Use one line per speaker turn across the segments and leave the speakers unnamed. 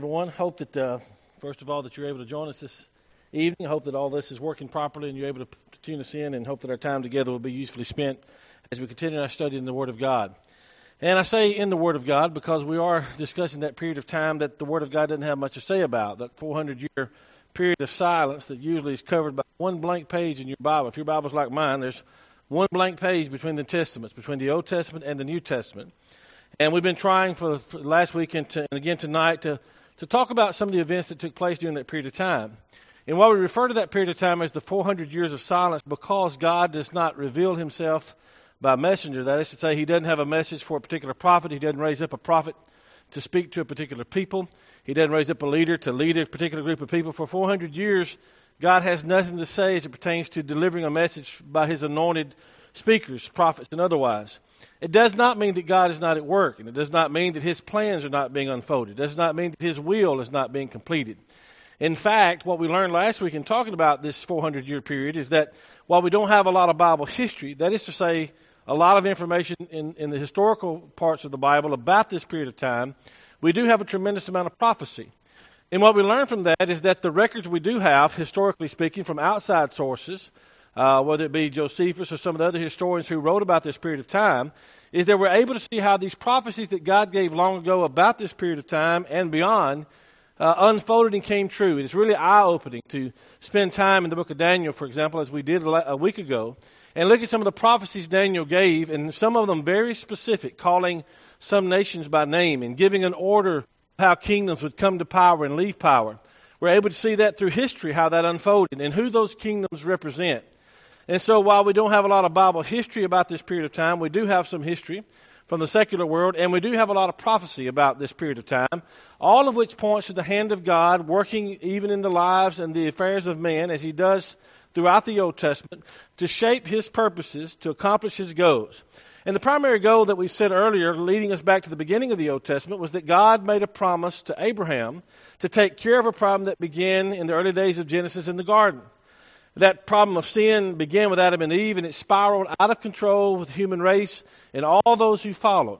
Everyone, hope that first of all that you're able to join us this evening. I hope that all this is working properly and you're able to tune us in, and hope that our time together will be usefully spent as we continue our study in the Word of God. And I say in the Word of God because we are discussing that period of time that the Word of God doesn't have much to say about, that 400-year period of silence that usually is covered by one blank page in your Bible. If your Bible's like mine, there's one blank page between the Testaments, between the Old Testament and the New Testament. And we've been trying for last week and again tonight to talk about some of the events that took place during that period of time. And while we refer to that period of time as the 400 years of silence, because God does not reveal himself by messenger, that is to say, he doesn't have a message for a particular prophet. He doesn't raise up a prophet to speak to a particular people. He doesn't raise up a leader to lead a particular group of people. For 400 years, God has nothing to say as it pertains to delivering a message by his anointed speakers, prophets, and otherwise. It does not mean that God is not at work, and it does not mean that his plans are not being unfolded. It does not mean that his will is not being completed. In fact, what we learned last week in talking about this 400-year period is that while we don't have a lot of Bible history, that is to say, a lot of information in the historical parts of the Bible about this period of time, we do have a tremendous amount of prophecy. And what we learn from that is that the records we do have, historically speaking, from outside sources, whether it be Josephus or some of the other historians who wrote about this period of time, is that we're able to see how these prophecies that God gave long ago about this period of time and beyond unfolded and came true. It's really eye-opening to spend time in the book of Daniel, for example, as we did a week ago, and look at some of the prophecies Daniel gave, and some of them very specific, calling some nations by name and giving an order of how kingdoms would come to power and leave power. We're able to see that through history, how that unfolded and who those kingdoms represent. And so while we don't have a lot of Bible history about this period of time, we do have some history from the secular world, and we do have a lot of prophecy about this period of time, all of which points to the hand of God working even in the lives and the affairs of men, as he does throughout the Old Testament, to shape his purposes, to accomplish his goals. And the primary goal that we said earlier, leading us back to the beginning of the Old Testament, was that God made a promise to Abraham to take care of a problem that began in the early days of Genesis in the garden. That problem of sin began with Adam and Eve, and it spiraled out of control with the human race and all those who followed,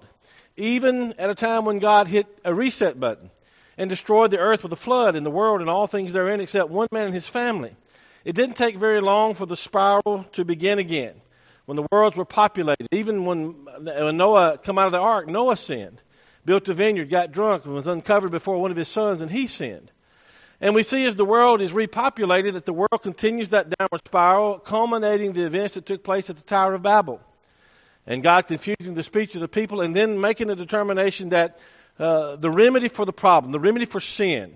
even at a time when God hit a reset button and destroyed the earth with a flood and the world and all things therein except one man and his family. It didn't take very long for the spiral to begin again. When the worlds were populated, even when Noah came out of the ark, Noah sinned, built a vineyard, got drunk, and was uncovered before one of his sons, and he sinned. And we see as the world is repopulated that the world continues that downward spiral, culminating the events that took place at the Tower of Babel. And God confusing the speech of the people and then making a determination that the remedy for the problem, the remedy for sin,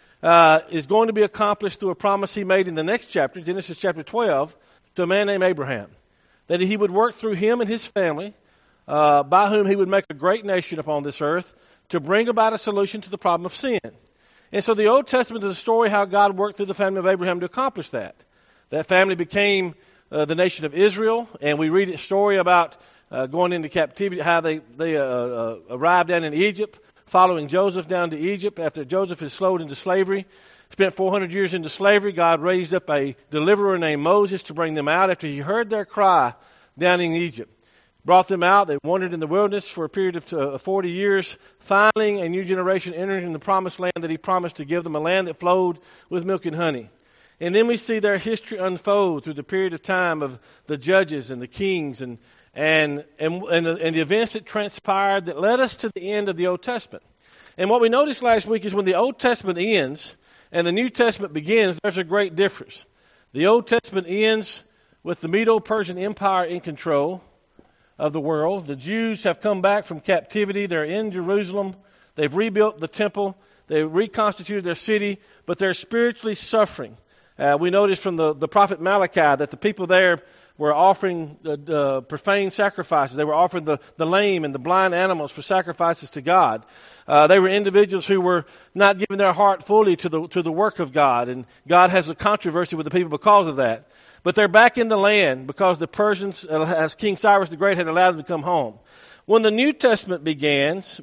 is going to be accomplished through a promise he made in the next chapter, Genesis chapter 12, to a man named Abraham. That he would work through him and his family, by whom he would make a great nation upon this earth, to bring about a solution to the problem of sin. And so the Old Testament is a story how God worked through the family of Abraham to accomplish that. That family became the nation of Israel, and we read a story about going into captivity, how they arrived down in Egypt, following Joseph down to Egypt after Joseph is sold into slavery. Spent 400 years into slavery. God raised up a deliverer named Moses to bring them out after he heard their cry down in Egypt. Brought them out. They wandered in the wilderness for a period of 40 years. Finally, a new generation entered in the promised land that he promised to give them, a land that flowed with milk and honey. And then we see their history unfold through the period of time of the judges and the kings and the events that transpired that led us to the end of the Old Testament. And what we noticed last week is when the Old Testament ends and the New Testament begins, there's a great difference. The Old Testament ends with the Medo-Persian Empire in control of the world. The Jews have come back from captivity. They're in Jerusalem. They've rebuilt the temple. They reconstituted their city, but they're spiritually suffering. We noticed from the prophet Malachi that the people there were offering profane sacrifices. They were offering the lame and the blind animals for sacrifices to God. They were individuals who were not giving their heart fully to the work of God, and God has a controversy with the people because of that. But they're back in the land because the Persians, as King Cyrus the Great, had allowed them to come home. When the New Testament begins,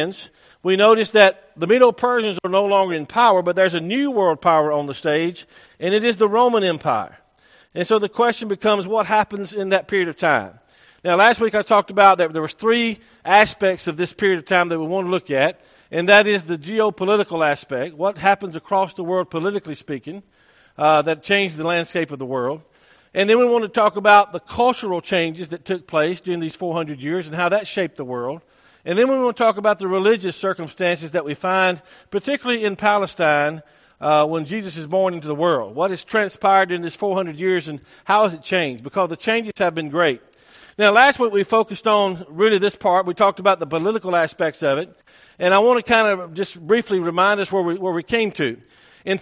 we notice that the Medo-Persians are no longer in power, but there's a new world power on the stage, and it is the Roman Empire. And so the question becomes, what happens in that period of time? Now, last week I talked about that there was three aspects of this period of time that we want to look at. and that is the geopolitical aspect, what happens across the world politically speaking, that changed the landscape of the world. And then we want to talk about the cultural changes that took place during these 400 years and how that shaped the world. And then we want to talk about the religious circumstances that we find, particularly in Palestine, when Jesus is born into the world. What has transpired in this 400 years and how has it changed? Because the changes have been great. Now, last week we focused on really this part. We talked about the political aspects of it. And I want to kind of just briefly remind us where we came to. In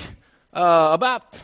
about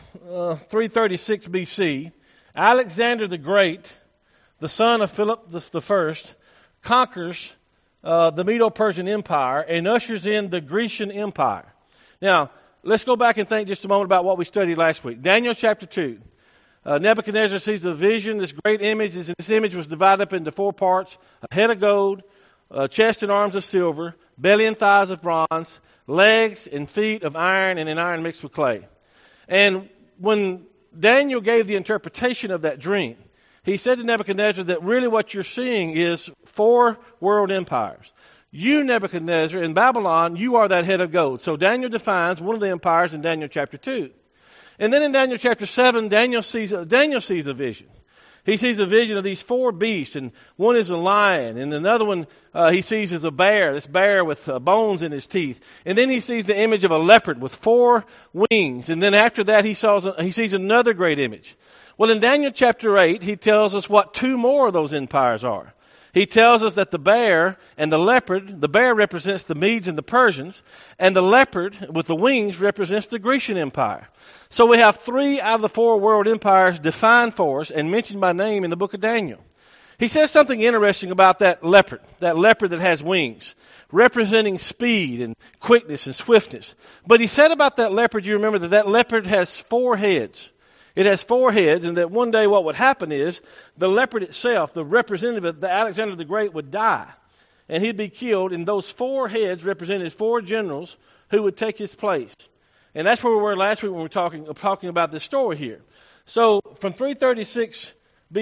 336 BC, Alexander the Great, the son of Philip I, conquers the Medo-Persian Empire and ushers in the Grecian Empire. Now, let's go back and think just a moment about what we studied last week. Daniel chapter 2. Nebuchadnezzar sees a vision, this great image. This image was divided up into 4 parts: a head of gold, a chest and arms of silver, belly and thighs of bronze, legs and feet of iron, and an iron mixed with clay. And when Daniel gave the interpretation of that dream, he said to Nebuchadnezzar that really what you're seeing is 4 world empires. You, Nebuchadnezzar, in Babylon, you are that head of gold. So Daniel defines one of the empires in Daniel chapter 2. And then in Daniel chapter 7, Daniel sees a vision. He sees a vision of these 4 beasts, and one is a lion, and another one he sees is a bear, this bear with bones in his teeth. And then he sees the image of a leopard with 4 wings, and then after that he sees another great image. Well, in Daniel chapter 8, he tells us what 2 more of those empires are. He tells us that the bear and the leopard, the bear represents the Medes and the Persians, and the leopard with the wings represents the Grecian Empire. So we have 3 out of the 4 world empires defined for us and mentioned by name in the book of Daniel. He says something interesting about that leopard that has wings, representing speed and quickness and swiftness. But he said about that leopard, you remember that leopard has 4 heads. It has 4 heads, and that one day what would happen is the leopard itself, the representative, the Alexander the Great, would die. And he'd be killed, and those 4 heads represented 4 generals who would take his place. And that's where we were last week when we were talking about this story here. So from 336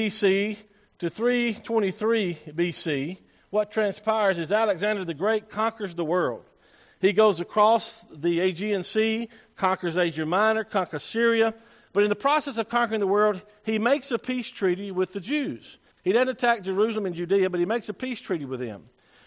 BC to 323 BC, what transpires is Alexander the Great conquers the world. He goes across the Aegean Sea, conquers Asia Minor, conquers Syria. But in the process of conquering the world, he makes a peace treaty with the Jews. He doesn't attack Jerusalem and Judea, but he makes a peace treaty with them.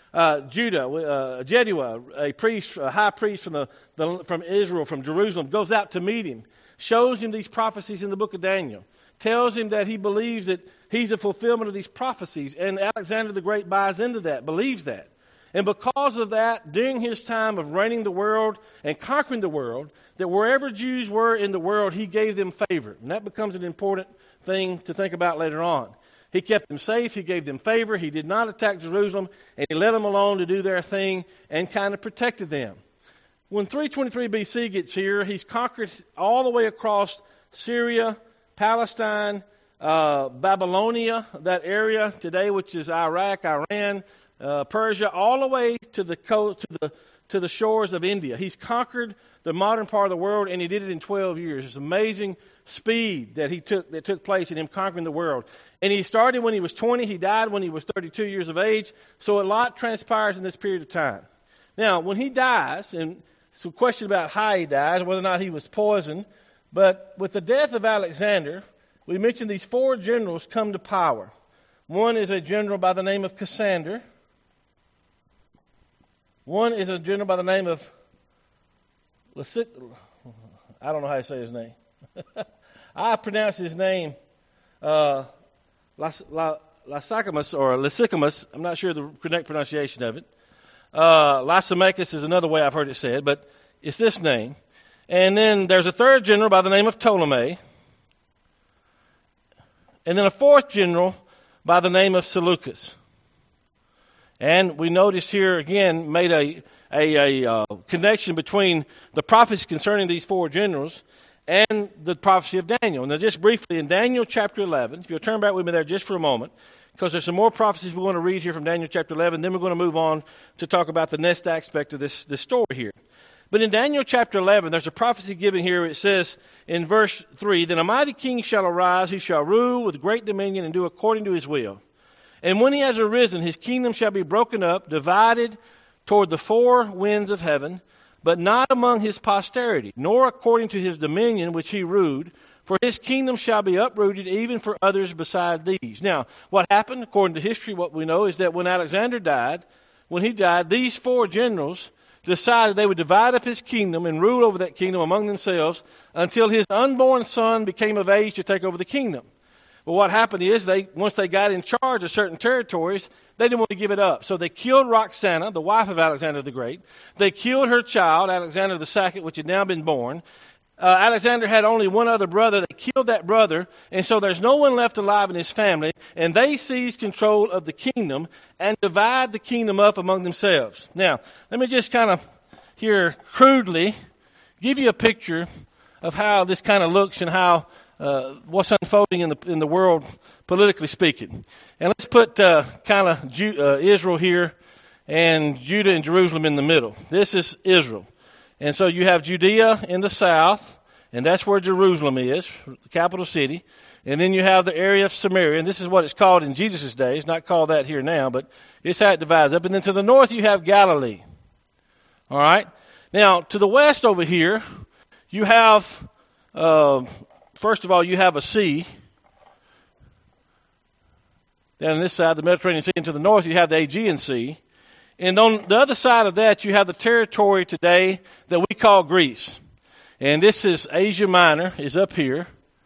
Jedua, a high priest from Israel, from Jerusalem, goes out to meet him, shows him these prophecies in the book of Daniel, tells him that he believes that he's a fulfillment of these prophecies, and Alexander the Great buys into that, believes that. And because of that, during his time of reigning the world and conquering the world, that wherever Jews were in the world, he gave them favor. And that becomes an important thing to think about later on. He kept them safe. He gave them favor. He did not attack Jerusalem, and he let them alone to do their thing and kind of protected them. When 323 BC gets here, he's conquered all the way across Syria, Palestine, Babylonia, that area today, which is Iraq, Iran, Persia, all the way to the coast, to the shores of India. He's conquered the modern part of the world, and he did it in 12 years. It's amazing speed that took place in him conquering the world. And he started when he was 20. He died when he was 32 years of age. So a lot transpires in this period of time. Now, when he dies, and some question about how he dies, whether or not he was poisoned, but with the death of Alexander, we mentioned these 4 generals come to power. One is a general by the name of Cassander. One is a general by the name of I don't know how to say his name. I pronounce his name Lysicamus or Lysicamus. I'm not sure the correct pronunciation of it. Lysimachus is another way I've heard it said, but it's this name. And then there's a 3rd general by the name of Ptolemy. And then a 4th general by the name of Seleucus. And we notice here again made a connection between the prophecy concerning these 4 generals and the prophecy of Daniel. Now, just briefly, in Daniel chapter 11, if you'll turn back with me there just for a moment, because there's some more prophecies we're going to read here from Daniel chapter 11, then we're going to move on to talk about the next aspect of this story here. But in Daniel chapter 11, there's a prophecy given here. It says in verse 3, "Then a mighty king shall arise, he shall rule with great dominion and do according to his will. And when he has arisen, his kingdom shall be broken up, divided toward the four winds of heaven, but not among his posterity, nor according to his dominion which he ruled, for his kingdom shall be uprooted even for others beside these. Now, what happened, according to history, what we know is that when Alexander died, these four generals decided they would divide up his kingdom and rule over that kingdom among themselves until his unborn son became of age to take over the kingdom. Well, what happened is once they got in charge of certain territories, they didn't want to give it up. So they killed Roxana, the wife of Alexander the Great. They killed her child, Alexander the Second, which had now been born. Alexander had only one other brother. They killed that brother, and so there's no one left alive in his family, and they seize control of the kingdom and divide the kingdom up among themselves. Now, let me just kind of here crudely give you a picture of how this kind of looks and how what's unfolding in the world, politically speaking. And let's put Israel here and Judah and Jerusalem in the middle. This is Israel. And so you have Judea in the south, and that's where Jerusalem is, the capital city. And then you have the area of Samaria, and this is what it's called in Jesus' day. It's not called that here now, but it's how it divides up. And then to the north you have Galilee. All right? Now, to the west over here, you have, first of all, you have a sea. Down on this side, the Mediterranean Sea, and to the north you have the Aegean Sea. And on the other side of that, you have the territory today that we call Greece. And this is Asia Minor, is up here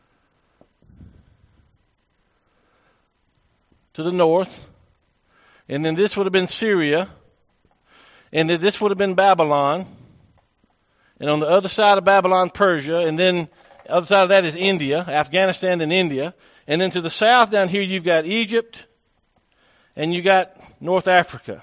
to the north. And then this would have been Syria. And then this would have been Babylon. And on the other side of Babylon, Persia. And then the other side of that is India, Afghanistan and India. And then to the south down here, you've got Egypt. And you got North Africa.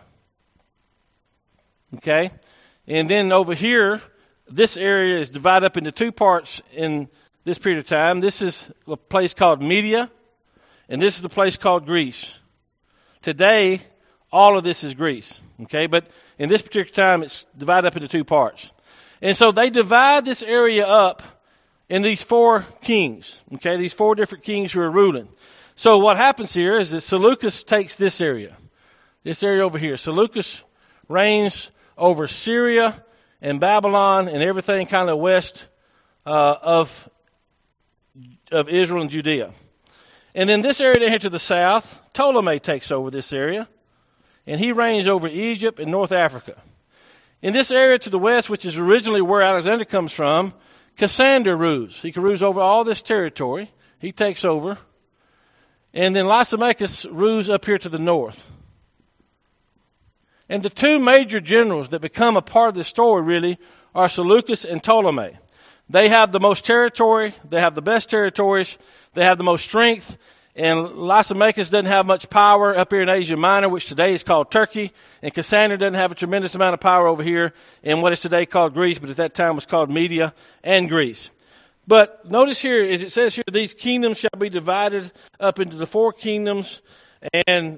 Okay? And then over here, this area is divided up into two parts in this period of time. This is a place called Media, and this is the place called Greece. Today, all of this is Greece. Okay? But in this particular time, it's divided up into two parts. And so they divide this area up in these four kings. Okay? These four different kings who are ruling. So what happens here is that Seleucus takes this area over here. Seleucus reigns over Syria and Babylon and everything kind of west of Israel and Judea. And then this area here to the south, Ptolemy takes over this area, and he reigns over Egypt and North Africa. In this area to the west, which is originally where Alexander comes from, Cassander rules. He rules over all this territory. He takes over. And then Lysimachus rules up here to the north. And the two major generals that become a part of this story really are Seleucus and Ptolemy. They have the most territory, they have the best territories, they have the most strength, and Lysimachus doesn't have much power up here in Asia Minor, which today is called Turkey, and Cassander doesn't have a tremendous amount of power over here in what is today called Greece, but at that time was called Media and Greece. But notice here, as it says here, these kingdoms shall be divided up into the four kingdoms, and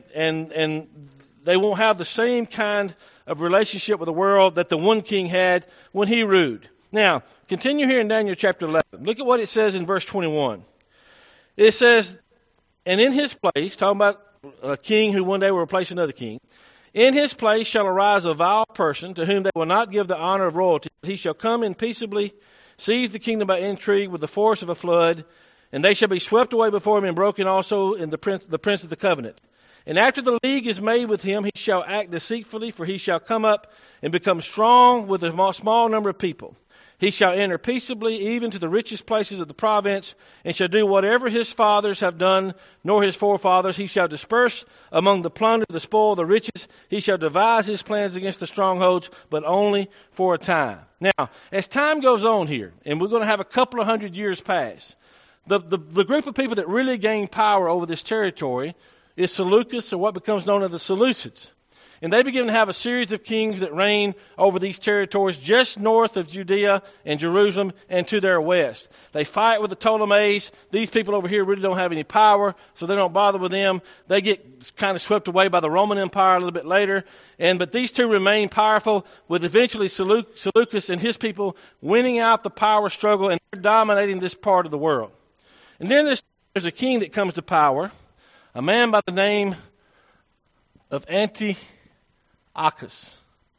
they won't have the same kind of relationship with the world that the one king had when he ruled. Now, continue here in Daniel chapter 11. Look at what it says in verse 21. It says, and in his place, talking about a king who one day will replace another king, in his place shall arise a vile person to whom they will not give the honor of royalty. He shall come in peaceably, seize the kingdom by intrigue with the force of a flood, and they shall be swept away before him and broken also in the prince of the covenant. And after the league is made with him, he shall act deceitfully, for he shall come up and become strong with a small number of people. He shall enter peaceably even to the richest places of the province, and shall do whatever his fathers have done, nor his forefathers. He shall disperse among the plunder, the spoil, the riches. He shall devise his plans against the strongholds, but only for a time. Now, as time goes on here, and we're going to have a couple of 100 years pass, the group of people that really gain power over this territory is Seleucus, or what becomes known as the Seleucids. And they begin to have a series of kings that reign over these territories just north of Judea and Jerusalem and to their west. They fight with the Ptolemies. These people over here really don't have any power, so they don't bother with them. They get kind of swept away by the Roman Empire a little bit later. But these two remain powerful, with eventually Seleucus and his people winning out the power struggle, and they're dominating this part of the world. And then there's a king that comes to power, a man by the name of Antiochus.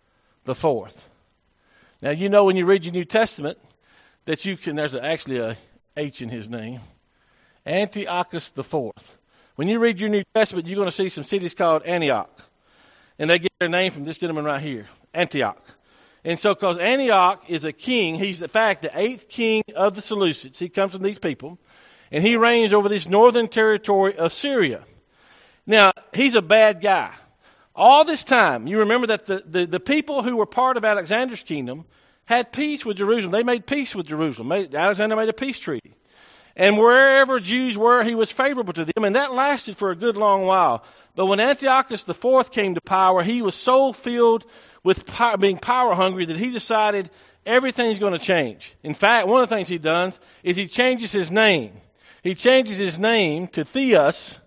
the Fourth. Now, you know when you read your New Testament that there's actually a H in his name, Antiochus the Fourth. When you read your New Testament, you're going to see some cities called Antioch. And they get their name from this gentleman right here, Antioch. And so because Antioch is a king, he's in fact the 8th king of the Seleucids. He comes from these people. And he reigns over this northern territory of Syria. Now, he's a bad guy. All this time, you remember that the people who were part of Alexander's kingdom had peace with Jerusalem. They made peace with Jerusalem. Alexander made a peace treaty. And wherever Jews were, he was favorable to them. And that lasted for a good long while. But when Antiochus IV came to power, he was so filled with being power hungry that he decided everything's going to change. In fact, one of the things he does is he changes his name. He changes his name to Theos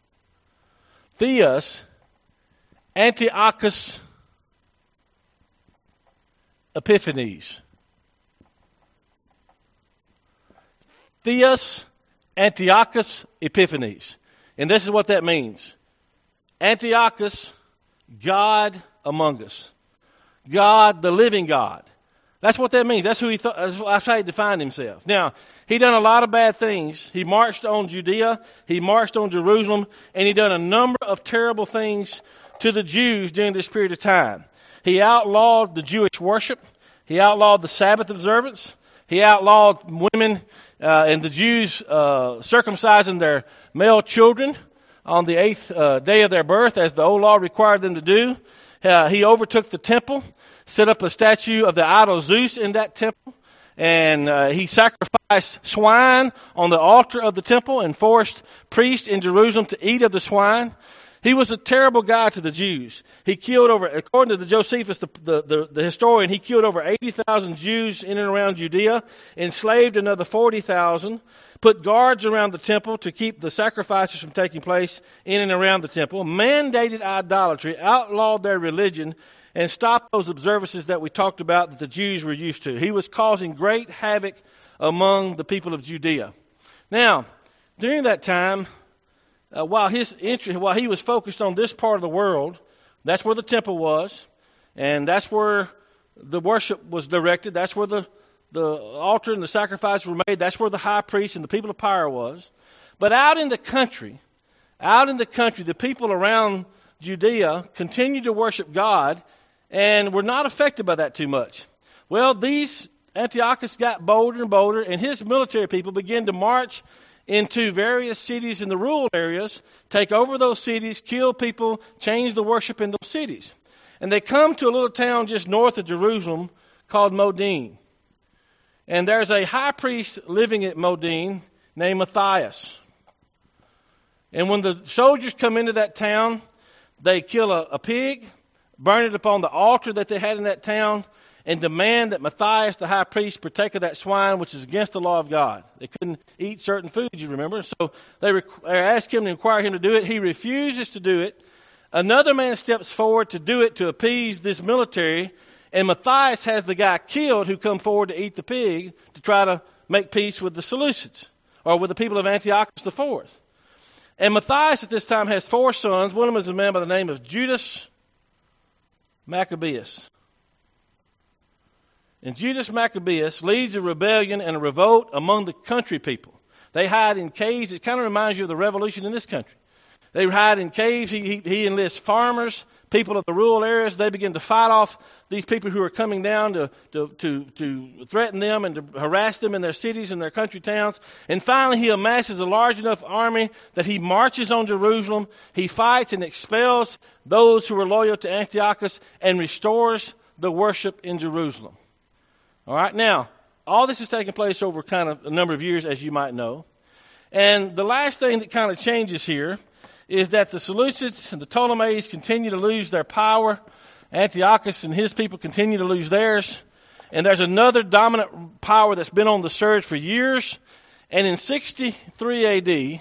Antiochus Epiphanes. Theos Antiochus Epiphanes. And this is what that means. Antiochus, God among us. God, the living God. That's what that means. That's who that's how he defined himself. Now, he done a lot of bad things. He marched on Judea. He marched on Jerusalem. And he done a number of terrible things to the Jews during this period of time. He outlawed the Jewish worship. He outlawed the Sabbath observance. He outlawed women and the Jews circumcising their male children on the 8th day of their birth, as the old law required them to do. He overtook the temple, set up a statue of the idol Zeus in that temple, and he sacrificed swine on the altar of the temple and forced priests in Jerusalem to eat of the swine. He was a terrible guy to the Jews. He killed according to the Josephus, the historian, he killed over 80,000 Jews in and around Judea, enslaved another 40,000, put guards around the temple to keep the sacrifices from taking place in and around the temple, mandated idolatry, outlawed their religion, and stopped those observances that we talked about that the Jews were used to. He was causing great havoc among the people of Judea. Now, during that time, while he was focused on this part of the world, that's where the temple was, and that's where the worship was directed. That's where the altar and the sacrifices were made. That's where the high priest and the people of Tyre was. But out in the country, the people around Judea continued to worship God and were not affected by that too much. Well, Antiochus got bolder and bolder, and his military people began to march into various cities in the rural areas, take over those cities, kill people, change the worship in those cities. And they come to a little town just north of Jerusalem called Modin. And there's a high priest living at Modin named Matthias. And when the soldiers come into that town, they kill a pig, burn it upon the altar that they had in that town, and demand that Matthias, the high priest, partake of that swine, which is against the law of God. They couldn't eat certain foods, you remember. So they asked him to inquire him to do it. He refuses to do it. Another man steps forward to do it to appease this military, and Matthias has the guy killed who come forward to eat the pig to try to make peace with the Seleucids, or with the people of Antiochus IV. And Matthias at this time has 4 sons. One of them is a man by the name of Judas Maccabeus. And Judas Maccabeus leads a rebellion and a revolt among the country people. They hide in caves. It kind of reminds you of the revolution in this country. They hide in caves. He enlists farmers, people of the rural areas. They begin to fight off these people who are coming down to threaten them and to harass them in their cities and their country towns. And finally, he amasses a large enough army that he marches on Jerusalem. He fights and expels those who are loyal to Antiochus and restores the worship in Jerusalem. All right, now, all this has taken place over kind of a number of years, as you might know. And the last thing that kind of changes here is that the Seleucids and the Ptolemies continue to lose their power. Antiochus and his people continue to lose theirs. And there's another dominant power that's been on the surge for years. And in 63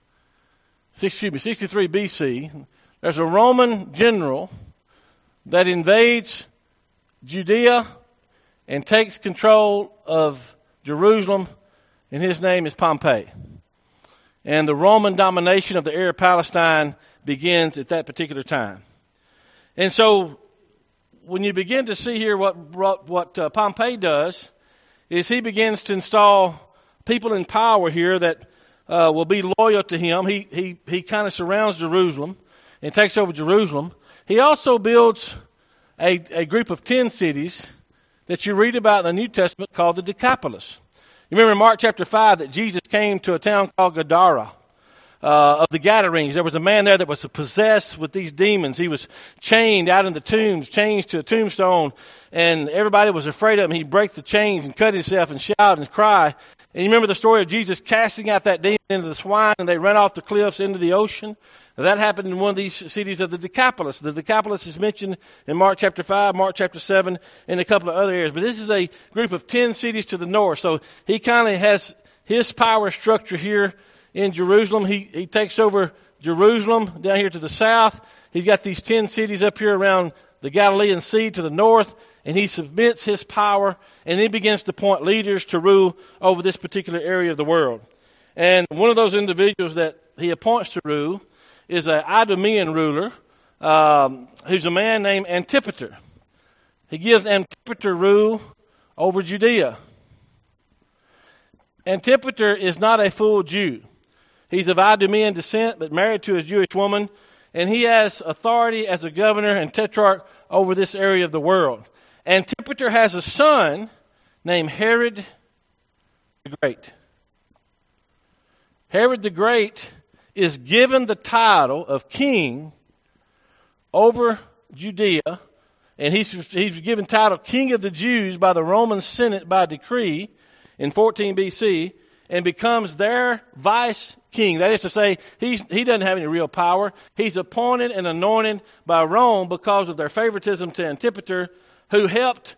BC, there's a Roman general that invades Judea and takes control of Jerusalem, and his name is Pompey. And the Roman domination of the area of Palestine begins at that particular time. And so when you begin to see here what Pompey does, is he begins to install people in power here that will be loyal to him. He kind of surrounds Jerusalem and takes over Jerusalem. He also builds a group of 10 cities that you read about in the New Testament called the Decapolis. You remember in Mark chapter 5 that Jesus came to a town called Gadara of the Gadarenes. There was a man there that was possessed with these demons. He was chained out in the tombs, chained to a tombstone, and everybody was afraid of him. He'd break the chains and cut himself and shout and cry. And you remember the story of Jesus casting out that demon into the swine, and they ran off the cliffs into the ocean? Now, that happened in one of these cities of the Decapolis. The Decapolis is mentioned in Mark chapter 5, Mark chapter 7, and a couple of other areas. But this is a group of 10 cities to the north. So he kind of has his power structure here in Jerusalem. He takes over Jerusalem down here to the south. He's got these 10 cities up here around the Galilean Sea to the north, and he submits his power, and he begins to appoint leaders to rule over this particular area of the world. And one of those individuals that he appoints to rule is an Idumean ruler who's a man named Antipater. He gives Antipater rule over Judea. Antipater is not a full Jew. He's of Idumean descent, but married to a Jewish woman, and he has authority as a governor and tetrarch over this area of the world. Antipater has a son named Herod the Great. Herod the Great is given the title of king over Judea, and he's given title King of the Jews by the Roman Senate by decree in 14 BC, and becomes their vice king. That is to say, he doesn't have any real power. He's appointed and anointed by Rome because of their favoritism to Antipater, who helped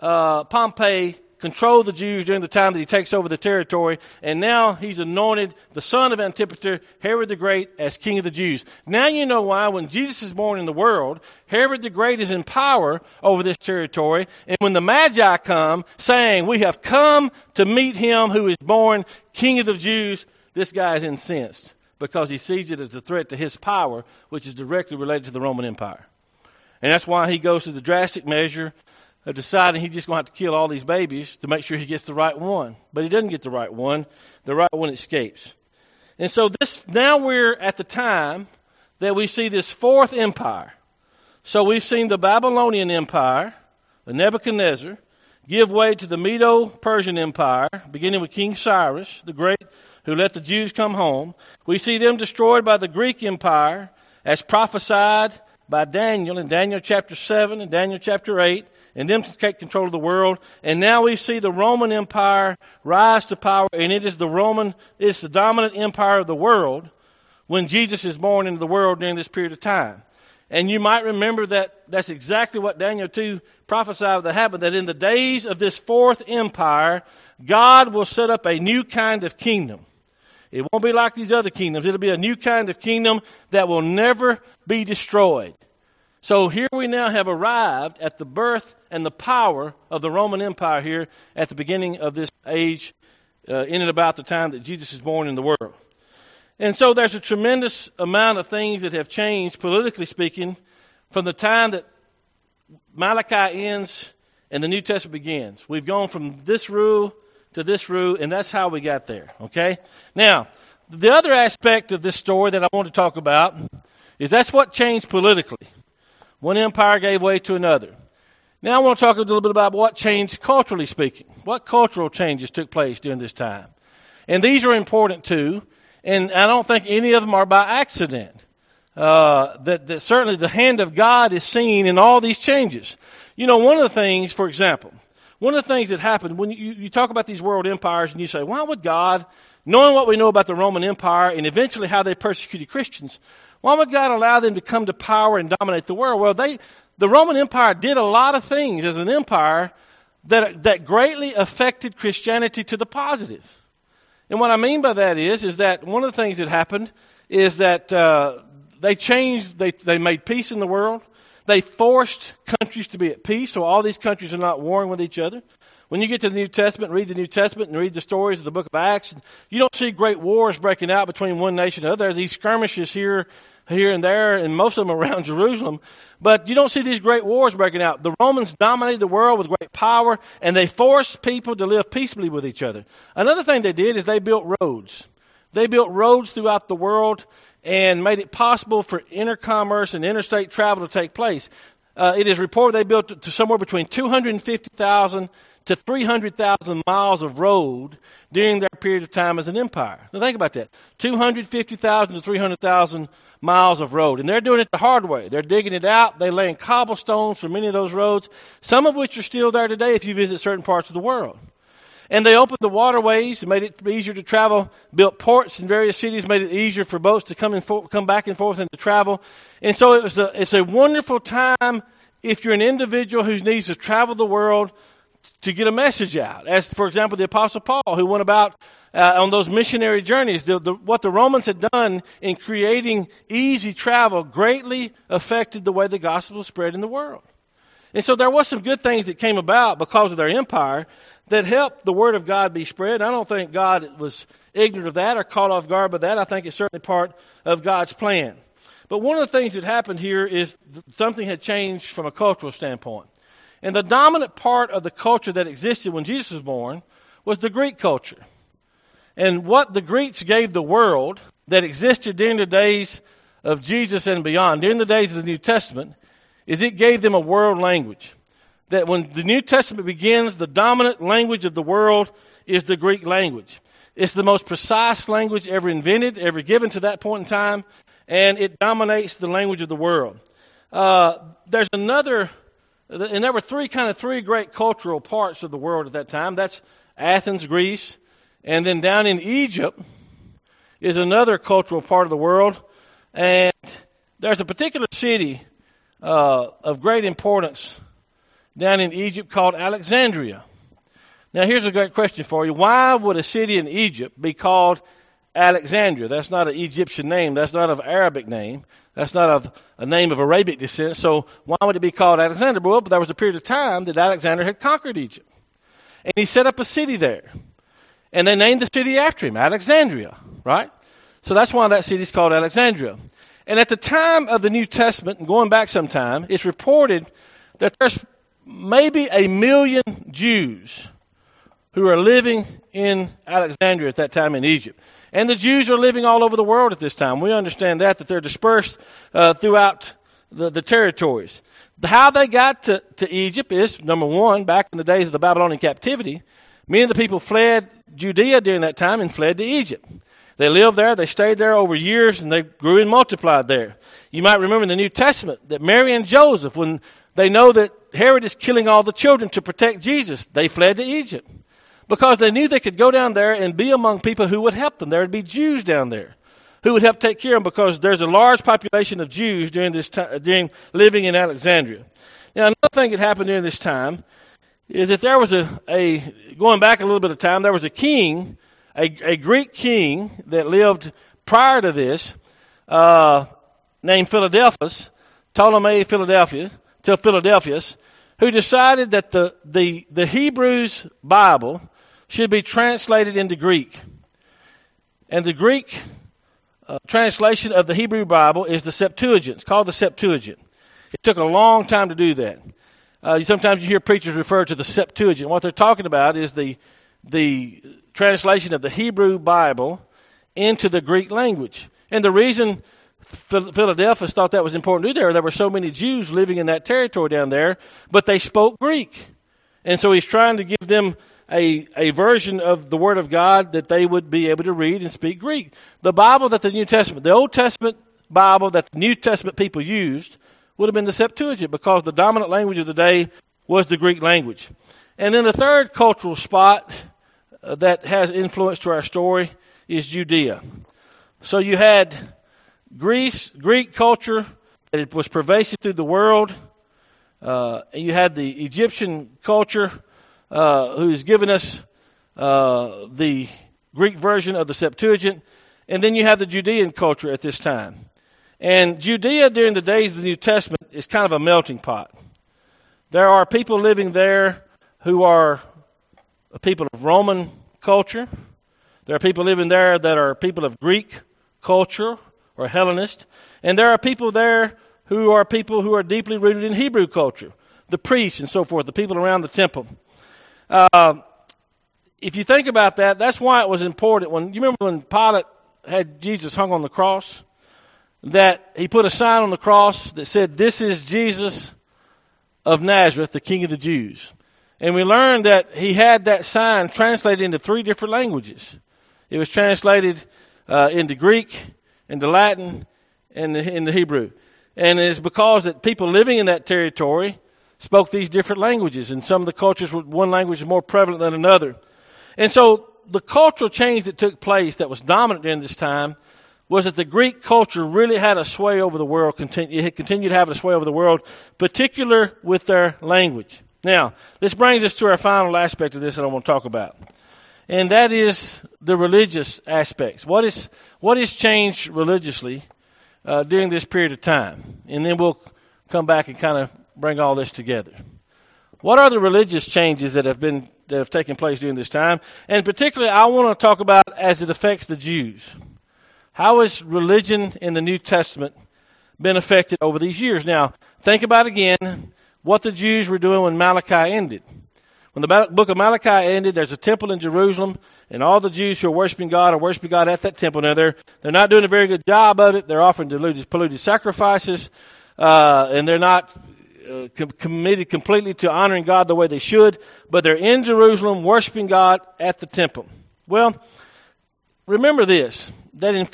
Pompey control the Jews during the time that he takes over the territory. And now he's anointed the son of Antipater, Herod the Great, as king of the Jews. Now you know why when Jesus is born in the world, Herod the Great is in power over this territory. And when the Magi come saying, "We have come to meet him who is born king of the Jews," this guy is incensed because he sees it as a threat to his power, which is directly related to the Roman Empire. And that's why he goes to the drastic measure of deciding he's just going to have to kill all these babies to make sure he gets the right one. But he doesn't get the right one. The right one escapes. And so now we're at the time that we see this fourth empire. So we've seen the Babylonian Empire, the Nebuchadnezzar, give way to the Medo-Persian Empire, beginning with King Cyrus the Great, who let the Jews come home. We see them destroyed by the Greek Empire, as prophesied by Daniel in Daniel chapter 7 and Daniel chapter 8, and them to take control of the world. And now we see the Roman Empire rise to power, and it's the dominant empire of the world when Jesus is born into the world during this period of time. And you might remember that that's exactly what Daniel 2 prophesied would happen, that in the days of this fourth empire, God will set up a new kind of kingdom. It won't be like these other kingdoms. It'll be a new kind of kingdom that will never be destroyed. So here we now have arrived at the birth and the power of the Roman Empire here at the beginning of this age, in and about the time that Jesus is born in the world. And so there's a tremendous amount of things that have changed, politically speaking, from the time that Malachi ends and the New Testament begins. We've gone from this rule to this rule, and that's how we got there, okay? Now, the other aspect of this story that I want to talk about is that's what changed politically. One empire gave way to another. Now I want to talk a little bit about what changed culturally speaking. What cultural changes took place during this time. And these are important too, and I don't think any of them are by accident. That certainly the hand of God is seen in all these changes. You know, one of the things, for example, one of the things that happened when you talk about these world empires and you say, why would God, knowing what we know about the Roman Empire and eventually how they persecuted Christians, why would God allow them to come to power and dominate the world? Well, the Roman Empire did a lot of things as an empire that greatly affected Christianity to the positive. And what I mean by that is that one of the things that happened is that they made peace in the world. They forced countries to be at peace, so all these countries are not warring with each other. When you get to the New Testament, read the New Testament and read the stories of the book of Acts, you don't see great wars breaking out between one nation and another. There are these skirmishes here and there, and most of them around Jerusalem. But you don't see these great wars breaking out. The Romans dominated the world with great power, and they forced people to live peaceably with each other. Another thing they did is they built roads. They built roads throughout the world and made it possible for intercommerce and interstate travel to take place. It is reported they built to somewhere between 250,000 to 300,000 miles of road during their period of time as an empire. Now think about that. 250,000 to 300,000 miles of road. And they're doing it the hard way. They're digging it out. They're laying cobblestones for many of those roads, some of which are still there today if you visit certain parts of the world. And they opened the waterways, made it easier to travel, built ports in various cities, made it easier for boats to come back and forth and to travel. And so it's a wonderful time if you're an individual who needs to travel the world to get a message out. As, for example, the Apostle Paul, who went about on those missionary journeys. What the Romans had done in creating easy travel greatly affected the way the gospel was spread in the world. And so there was some good things that came about because of their empire that helped the word of God be spread. I don't think God was ignorant of that or caught off guard by that. I think it's certainly part of God's plan. But one of the things that happened here is something had changed from a cultural standpoint. And the dominant part of the culture that existed when Jesus was born was the Greek culture. And what the Greeks gave the world that existed during the days of Jesus and beyond, during the days of the New Testament, is it gave them a world language. That when the New Testament begins, the dominant language of the world is the Greek language. It's the most precise language ever invented, ever given to that point in time, and it dominates the language of the world. There's another, and there were three great cultural parts of the world at that time. That's Athens, Greece, and then down in Egypt is another cultural part of the world. And there's a particular city of great importance down in Egypt called Alexandria. Now, here's a great question for you. Why would a city in Egypt be called Alexandria? That's not an Egyptian name. That's not an Arabic name. That's not a name of Arabic descent. So why would it be called Alexandria? Well, there was a period of time that Alexander had conquered Egypt. And he set up a city there. And they named the city after him, Alexandria, right? So that's why that city is called Alexandria. And at the time of the New Testament, and going back some time, it's reported that there's maybe 1 million Jews who are living in Alexandria at that time in Egypt. And the Jews are living all over the world at this time. We understand that they're dispersed throughout the territories. How they got to Egypt is, number one, back in the days of the Babylonian captivity, many of the people fled Judea during that time and fled to Egypt. They lived there, they stayed there over years, and they grew and multiplied there. You might remember in the New Testament that Mary and Joseph, when they know that Herod is killing all the children to protect Jesus, they fled to Egypt. Because they knew they could go down there and be among people who would help them. There would be Jews down there who would help take care of them because there's a large population of Jews during this time, during living in Alexandria. Now, another thing that happened during this time is that there was going back a little bit of time, there was a king, a Greek king that lived prior to this, named Philadelphus, Ptolemy Philadelphus, who decided that the Hebrews Bible should be translated into Greek. And the Greek translation of the Hebrew Bible is the Septuagint. It's called the Septuagint. It took a long time to do that. Sometimes you hear preachers refer to the Septuagint. What they're talking about is the translation of the Hebrew Bible into the Greek language. And the reason Philadelphus thought that was important to do there were so many Jews living in that territory down there, but they spoke Greek. And so he's trying to give them a version of the Word of God that they would be able to read and speak Greek. The Bible that the Old Testament Bible that the New Testament people used would have been the Septuagint because the dominant language of the day was the Greek language. And then the third cultural spot that has influence to our story is Judea. So you had Greek culture that was pervasive through the world. And you had the Egyptian culture who's given us the Greek version of the Septuagint. And then you have the Judean culture at this time. And Judea during the days of the New Testament is kind of a melting pot. There are people living there who are people of Roman culture. There are people living there that are people of Greek culture or Hellenist. And there are people there who are people who are deeply rooted in Hebrew culture, the priests and so forth, the people around the temple. If you think about that, that's why it was important. You remember when Pilate had Jesus hung on the cross, that he put a sign on the cross that said, "This is Jesus of Nazareth, the King of the Jews." And we learned that he had that sign translated into 3 different languages. It was translated into Greek, into Latin, and into Hebrew. And it's because that people living in that territory spoke these different languages. And some of the cultures, one language was more prevalent than another. And so the cultural change that took place that was dominant during this time was that the Greek culture really had a sway over the world, it continued to have a sway over the world, particular with their language. Now, this brings us to our final aspect of this that I want to talk about. And that is the religious aspects. What is changed religiously during this period of time? And then we'll come back and kind of bring all this together. What are the religious changes that have taken place during this time? And particularly, I want to talk about as it affects the Jews. How has religion in the New Testament been affected over these years? Now, think about again what the Jews were doing when Malachi ended. When the book of Malachi ended, there's a temple in Jerusalem, and all the Jews who are worshiping God are worshiping God at that temple. Now, they're not doing a very good job of it. They're offering polluted sacrifices, and they're not committed completely to honoring God the way they should, but they're in Jerusalem worshiping God at the temple. Well, remember this, that in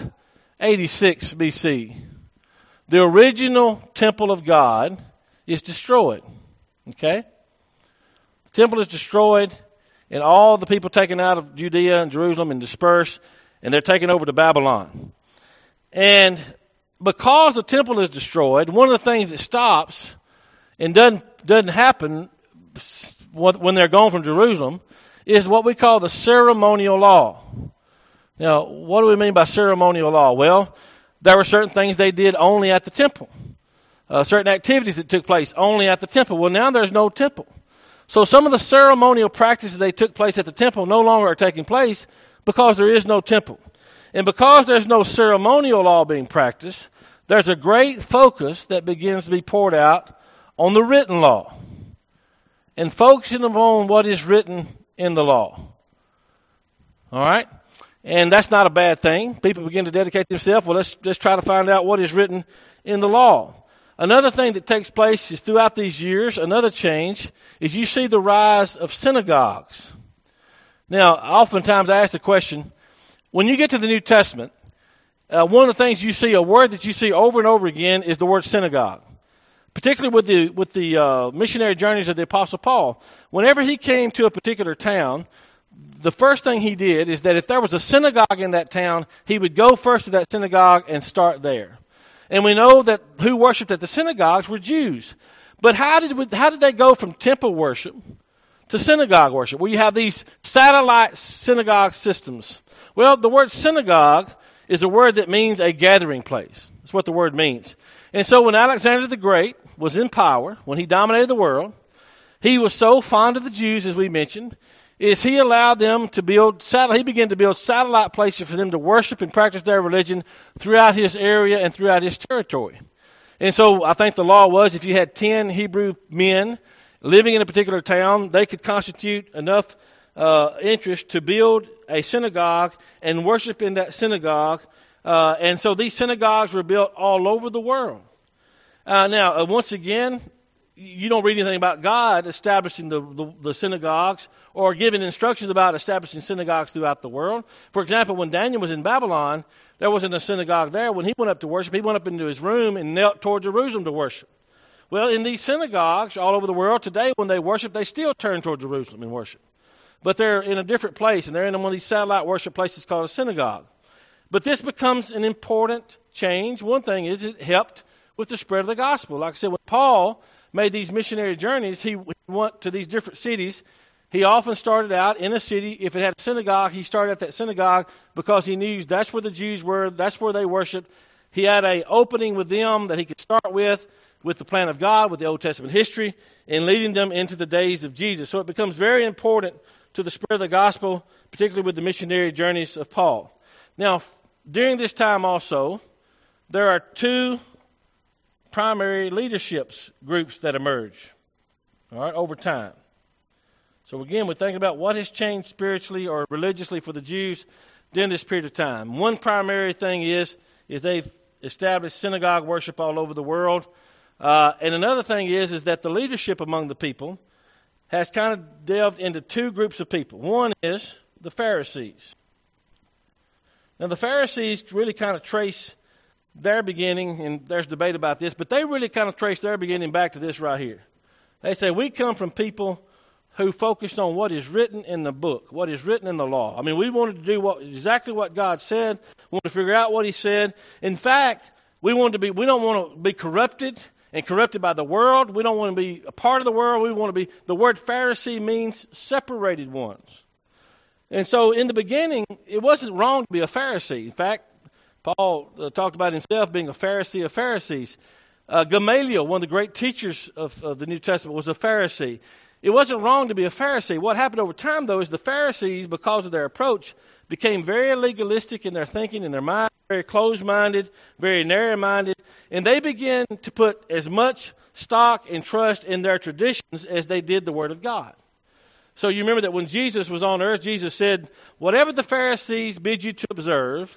586 BC, the original temple of God is destroyed. Okay? The temple is destroyed, and all the people taken out of Judea and Jerusalem and dispersed, and they're taken over to Babylon. And because the temple is destroyed, one of the things that stops and doesn't happen when they're gone from Jerusalem is what we call the ceremonial law. Now, what do we mean by ceremonial law? Well, there were certain things they did only at the temple. Certain activities that took place only at the temple. Well, now there's no temple. So some of the ceremonial practices that took place at the temple no longer are taking place because there is no temple. And because there's no ceremonial law being practiced, there's a great focus that begins to be poured out on the written law and focusing upon what is written in the law. All right? And that's not a bad thing. People begin to dedicate themselves. Well, let's try to find out what is written in the law. Another thing that takes place is throughout these years, another change, is you see the rise of synagogues. Now, oftentimes I ask the question, when you get to the New Testament, one of the things you see, a word that you see over and over again is the word synagogue. Particularly with the missionary journeys of the Apostle Paul. Whenever he came to a particular town, the first thing he did is that if there was a synagogue in that town, he would go first to that synagogue and start there. And we know that who worshipped at the synagogues were Jews. But how did they go from temple worship to synagogue worship? Well, you have these satellite synagogue systems. Well, the word synagogue is a word that means a gathering place. That's what the word means. And so when Alexander the Great was in power, when he dominated the world, he was so fond of the Jews, as we mentioned, is he allowed them to he began to build satellite places for them to worship and practice their religion throughout his area and throughout his territory. And so I think the law was if you had 10 Hebrew men living in a particular town, they could constitute enough interest to build a synagogue and worship in that synagogue. And so these synagogues were built all over the world. Now, once again, you don't read anything about God establishing the synagogues or giving instructions about establishing synagogues throughout the world. For example, when Daniel was in Babylon, there wasn't a synagogue there. When he went up to worship, he went up into his room and knelt toward Jerusalem to worship. Well, in these synagogues all over the world today, when they worship, they still turn toward Jerusalem and worship. But they're in a different place, and they're in one of these satellite worship places called a synagogue. But this becomes an important change. One thing is it helped with the spread of the gospel. Like I said, when Paul made these missionary journeys, he went to these different cities. He often started out in a city. If it had a synagogue, he started at that synagogue because he knew that's where the Jews were, that's where they worshiped. He had an opening with them that he could start with the plan of God, with the Old Testament history, and leading them into the days of Jesus. So it becomes very important to the spread of the gospel, particularly with the missionary journeys of Paul. Now, during this time also, there are two primary leaderships groups that emerge, all right, over time. So again, we're thinking about what has changed spiritually or religiously for the Jews during this period of time. One primary thing is they've established synagogue worship all over the world. And another thing is that the leadership among the people has kind of delved into two groups of people. One is the Pharisees. Now, the Pharisees really kind of trace their beginning, and there's debate about this, but they really kind of trace their beginning back to this right here. They say, we come from people who focused on what is written in the book, what is written in the law. I mean, we wanted to do exactly what God said. We wanted to figure out what He said. In fact, we don't want to be corrupted and corrupted by the world. We don't want to be a part of the world. We want to be, the word Pharisee means separated ones. And so in the beginning, it wasn't wrong to be a Pharisee. In fact, Paul talked about himself being a Pharisee of Pharisees. Gamaliel, one of the great teachers of the New Testament, was a Pharisee. It wasn't wrong to be a Pharisee. What happened over time, though, is the Pharisees, because of their approach, became very legalistic in their thinking, in their mind, very closed-minded, very narrow-minded, and they began to put as much stock and trust in their traditions as they did the Word of God. So you remember that when Jesus was on earth, Jesus said, whatever the Pharisees bid you to observe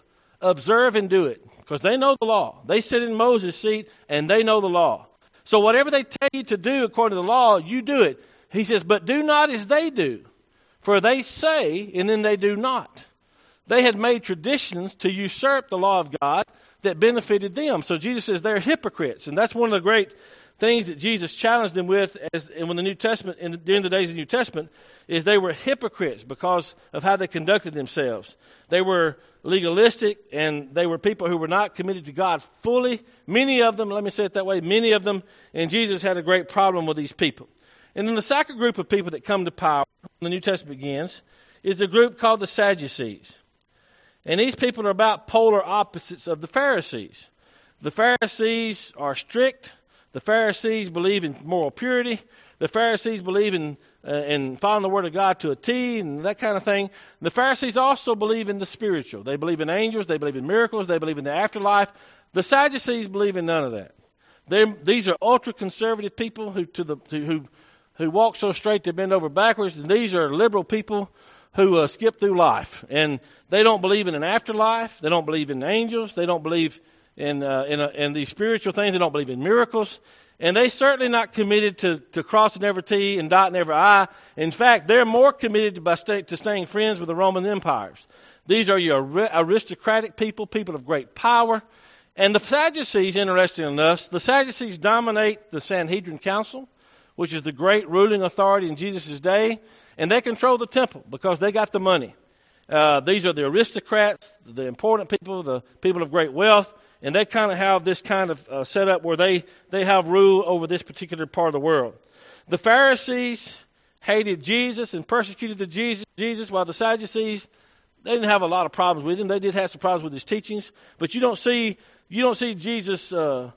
and do it, because they know the law. They sit in Moses' seat, and they know the law. So whatever they tell you to do according to the law, you do it. He says, but do not as they do, for they say, and then they do not. They had made traditions to usurp the law of God that benefited them. So Jesus says they're hypocrites, and that's one of the great things that Jesus challenged them with when the New Testament, during the days of the New Testament, is they were hypocrites because of how they conducted themselves. They were legalistic, and they were people who were not committed to God fully. Many of them, let me say it that way, many of them, and Jesus had a great problem with these people. And then the second group of people that come to power when the New Testament begins is a group called the Sadducees. And these people are about polar opposites of the Pharisees. The Pharisees are strict. The Pharisees believe in moral purity. The Pharisees believe in following the Word of God to a T and that kind of thing. The Pharisees also believe in the spiritual. They believe in angels. They believe in miracles. They believe in the afterlife. The Sadducees believe in none of that. These are ultra-conservative people who walk so straight they bend over backwards, and these are liberal people who skip through life. And they don't believe in an afterlife. They don't believe in angels. They don't believe in these spiritual things. They don't believe in miracles. And they're certainly not committed to crossing every T and dotting every I. In fact, they're more committed to staying friends with the Roman empires. These are your aristocratic people of great power. And the Sadducees, interestingly enough, the Sadducees dominate the Sanhedrin Council, which is the great ruling authority in Jesus' day. And they control the temple because they got the money. These are the aristocrats, the important people, the people of great wealth, and they kind of have this kind of setup where they have rule over this particular part of the world. The Pharisees hated Jesus and persecuted Jesus, while the Sadducees, they didn't have a lot of problems with him. They did have some problems with his teachings, but you don't see Jesus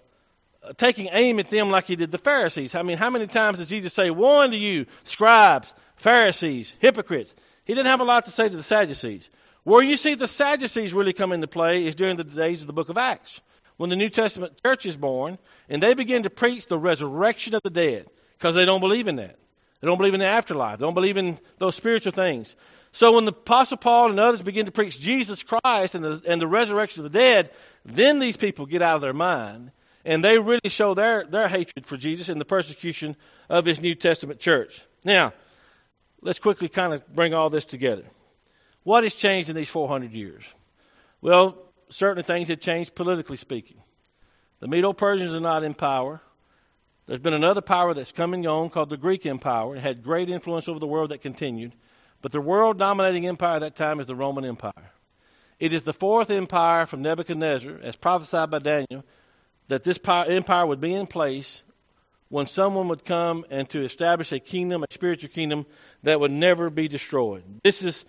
taking aim at them like he did the Pharisees. I mean, how many times does Jesus say, "Woe unto you, scribes, Pharisees, hypocrites"? He didn't have a lot to say to the Sadducees. Where you see the Sadducees really come into play is during the days of the book of Acts, when the New Testament church is born, and they begin to preach the resurrection of the dead, because they don't believe in that. They don't believe in the afterlife. They don't believe in those spiritual things. So when the Apostle Paul and others begin to preach Jesus Christ and the resurrection of the dead, then these people get out of their mind, and they really show their hatred for Jesus and the persecution of his New Testament church. Now, let's quickly kind of bring all this together. What has changed in these 400 years? Well, certainly things have changed politically speaking. The Medo-Persians are not in power. There's been another power that's come and gone called the Greek Empire. It had great influence over the world that continued. But the world-dominating empire at that time is the Roman Empire. It is the fourth empire from Nebuchadnezzar, as prophesied by Daniel, that this empire would be in place when someone would come and to establish a kingdom, a spiritual kingdom that would never be destroyed. This is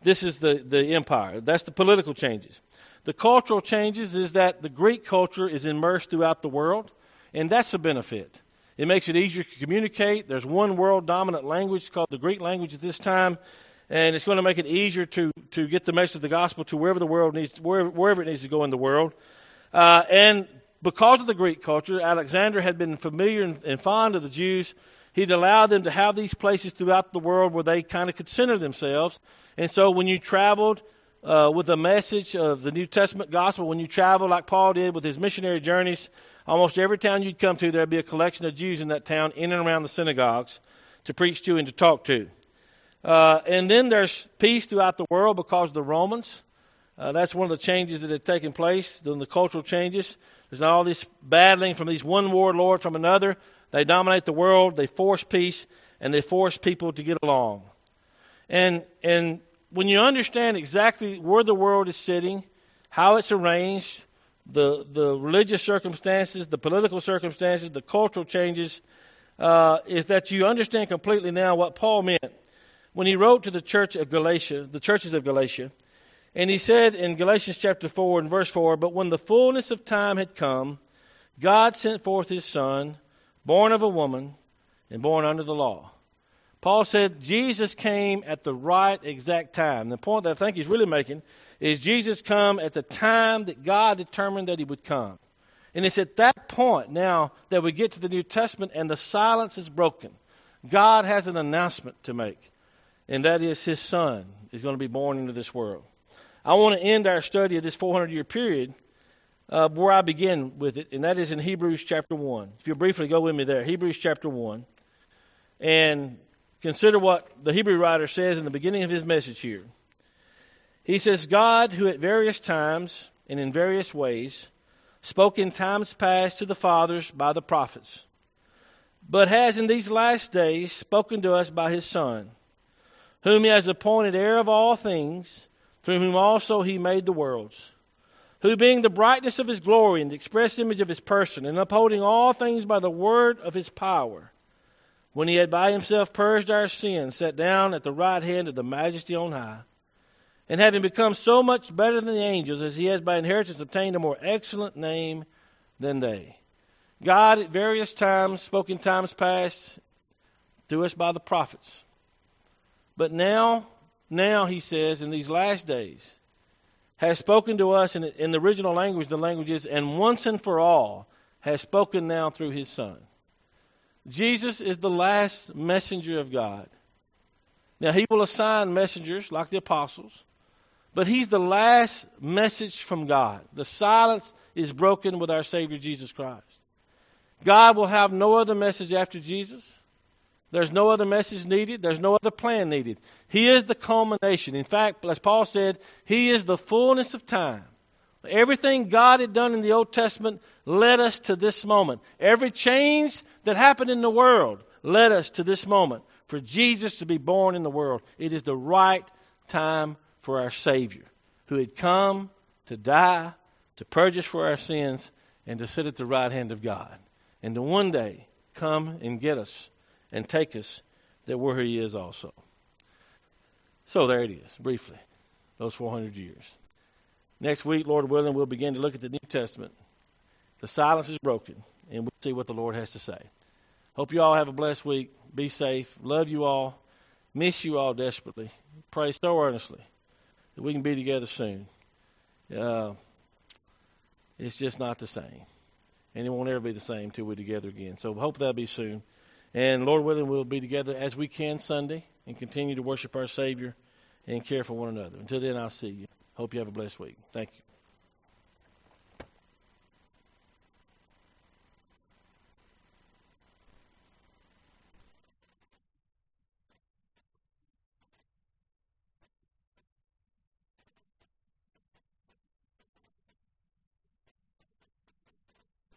the empire. That's the political changes. The cultural changes is that the Greek culture is immersed throughout the world, and that's a benefit. It makes it easier to communicate. There's one world dominant language called the Greek language at this time, And it's going to make it easier to get the message of the gospel to wherever it needs to go in the world. And because of the Greek culture, Alexander had been familiar and fond of the Jews. He'd allowed them to have these places throughout the world where they kind of could center themselves. And so when you traveled with the message of the New Testament gospel, when you traveled like Paul did with his missionary journeys, almost every town you'd come to, there'd be a collection of Jews in that town in and around the synagogues to preach to and to talk to. And then there's peace throughout the world because of the Romans. That's one of the changes that had taken place, the cultural changes. There's not all this battling from these one warlord from another. They dominate the world, they force peace, and they force people to get along. And when you understand exactly where the world is sitting, how it's arranged, the religious circumstances, the political circumstances, the cultural changes, is that you understand completely now what Paul meant when he wrote to the church of Galatia, the churches of Galatia. And he said in Galatians chapter 4 and verse 4, "But when the fullness of time had come, God sent forth his Son, born of a woman and born under the law." Paul said Jesus came at the right exact time. The point that I think he's really making is Jesus come at the time that God determined that he would come. And it's at that point now that we get to the New Testament and the silence is broken. God has an announcement to make, and that is his Son is going to be born into this world. I want to end our study of this 400-year period where I begin with it, and that is in Hebrews chapter 1. If you'll briefly go with me there, Hebrews chapter 1. And consider what the Hebrew writer says in the beginning of his message here. He says, "God, who at various times and in various ways spoke in times past to the fathers by the prophets, but has in these last days spoken to us by his Son, whom he has appointed heir of all things, through whom also he made the worlds, who being the brightness of his glory and the express image of his person, and upholding all things by the word of his power, when he had by himself purged our sins, sat down at the right hand of the Majesty on high, and having become so much better than the angels, as he has by inheritance obtained a more excellent name than they." God at various times spoke in times past to us by the prophets. But now he says, in these last days, has spoken to us in the original language, the language is, and once and for all, has spoken now through his Son. Jesus is the last messenger of God. Now, he will assign messengers like the apostles, but he's the last message from God. The silence is broken with our Savior Jesus Christ. God will have no other message after Jesus. There's no other message needed. There's no other plan needed. He is the culmination. In fact, as Paul said, he is the fullness of time. Everything God had done in the Old Testament led us to this moment. Every change that happened in the world led us to this moment for Jesus to be born in the world. It is the right time for our Savior, who had come to die, to purge us for our sins, and to sit at the right hand of God, and to one day come and get us and take us that where he is also. So there it is, briefly, those 400 years. Next week, Lord willing, we'll begin to look at the New Testament. The silence is broken, and we'll see what the Lord has to say. Hope you all have a blessed week. Be safe. Love you all. Miss you all desperately. Pray so earnestly that we can be together soon. It's just not the same. And it won't ever be the same until we're together again. So hope that'll be soon. And Lord willing, we'll be together as we can Sunday and continue to worship our Savior and care for one another. Until then, I'll see you. Hope you have a blessed week. Thank you.